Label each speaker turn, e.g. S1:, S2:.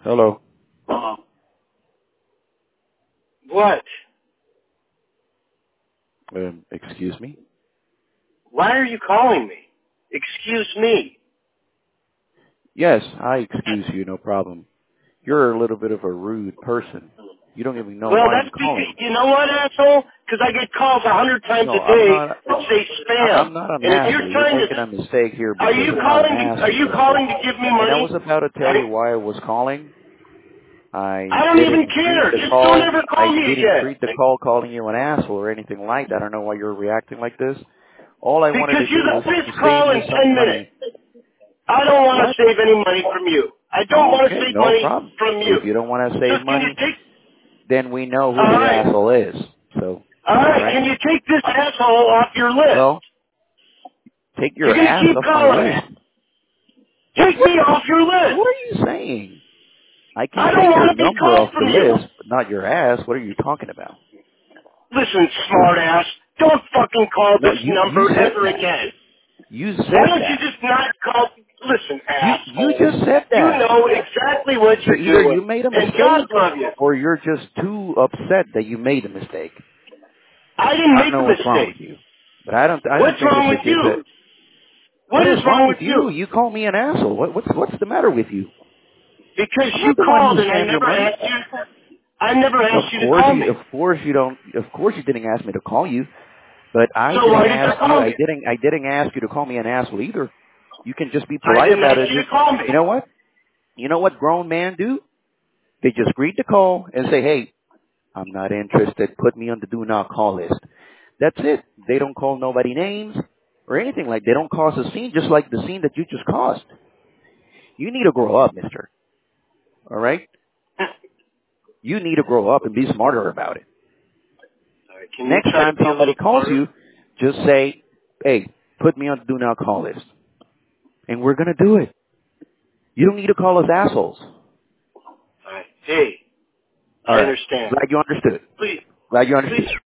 S1: Hello.
S2: What?
S1: Excuse me?
S2: Why are you calling me? Excuse me.
S1: Yes, I excuse you, no problem. You're a little bit of a rude person. You don't even know
S2: Well,
S1: why I'm
S2: that's because,
S1: calling.
S2: you know what, asshole? Because I get calls 100 times
S1: No,
S2: a
S1: I'm
S2: day
S1: not.
S2: that say spam.
S1: I'm not an
S2: And if you're
S1: asshole. You're
S2: trying to,
S1: making a mistake here because I'm not an
S2: are
S1: asshole.
S2: you calling to give me
S1: And I
S2: money?
S1: was about to tell you why I was calling. I
S2: I don't even
S1: didn't treat
S2: care.
S1: the
S2: Just don't
S1: call.
S2: ever
S1: I
S2: call me
S1: didn't
S2: again.
S1: treat the call calling you an asshole or anything like that. I don't know why you're reacting like this. All I wanted
S2: Because
S1: to
S2: you're
S1: do
S2: the
S1: was to
S2: fifth
S1: save
S2: call
S1: you
S2: in
S1: some
S2: 10 minutes.
S1: money.
S2: I don't want to
S1: What?
S2: save any money from you. I don't want to
S1: Okay,
S2: save
S1: no
S2: money
S1: problem.
S2: from you.
S1: If you don't want to
S2: So
S1: save
S2: can you
S1: money,
S2: take,
S1: then we know who the
S2: alright,
S1: asshole is. So,
S2: alright,
S1: alright?
S2: can you take this asshole off your list?
S1: Well, take
S2: You're
S1: your
S2: going to
S1: ass
S2: keep
S1: off my
S2: calling me.
S1: list.
S2: Take me off your list.
S1: What are you saying? I can
S2: I don't
S1: take
S2: want
S1: your
S2: to be
S1: number
S2: called
S1: off the
S2: from you.
S1: list, but not your ass. What are you talking about?
S2: Listen, smartass, don't fucking call
S1: No,
S2: this
S1: you
S2: number
S1: said
S2: ever
S1: that.
S2: again.
S1: You
S2: Why
S1: said
S2: don't you
S1: that.
S2: just not call? Listen,
S1: You
S2: asshole.
S1: just said
S2: You
S1: that.
S2: know exactly what
S1: So
S2: you're
S1: either you
S2: doing,
S1: made a
S2: and God
S1: mistake
S2: love you.
S1: or you're just too upset that you made a mistake.
S2: I didn't
S1: I don't
S2: make a
S1: know what's wrong
S2: mistake.
S1: with you. But I don't
S2: What's
S1: think
S2: wrong
S1: it's
S2: with
S1: a good
S2: you?
S1: that
S2: What
S1: what
S2: is
S1: is wrong
S2: wrong
S1: with
S2: with
S1: you?
S2: you?
S1: You call me an asshole. What's the matter with you?
S2: Because
S1: I'm
S2: you
S1: not the one who
S2: called and I
S1: scammed your
S2: never
S1: money.
S2: asked you. I never
S1: Of
S2: asked you to
S1: course
S2: call
S1: you
S2: me.
S1: of course you didn't ask me to call you, but I
S2: So why
S1: didn't
S2: did you
S1: ask you
S2: call me?
S1: I didn't ask you to call me an asshole either. You can just be
S2: I
S1: polite
S2: didn't
S1: about
S2: ask
S1: it.
S2: you to
S1: Just
S2: call me.
S1: you know what? You know what grown men do? They just greet the call and say, "Hey, I'm not interested. Put me on the do not call list." That's it. They don't call nobody names or anything like. They don't cause a scene, just like the scene that you just caused. You need to grow up, mister. All right? You need to grow up and be smarter about it.
S2: All right, can you
S1: Next
S2: try to
S1: time
S2: be a
S1: somebody
S2: little
S1: calls
S2: smarter?
S1: you, just say, "Hey, put me on the do not call list." And we're going to do it. You don't need to call us assholes.
S2: All right. Hey,
S1: All
S2: I
S1: right.
S2: understand.
S1: Glad you understood.
S2: Please,
S1: Glad you
S2: please
S1: understood.